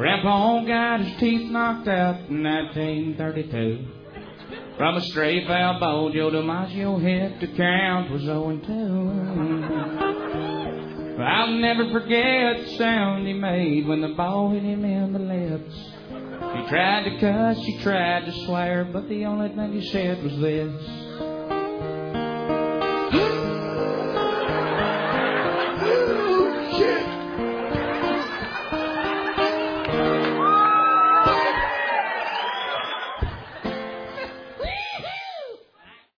Grandpa got his teeth knocked out in 1932. From a stray foul ball, Joe DiMaggio hit the count was 0-2. I'll never forget the sound he made when the ball hit him in the lips. He tried to cuss, he tried to swear, but the only thing he said was this: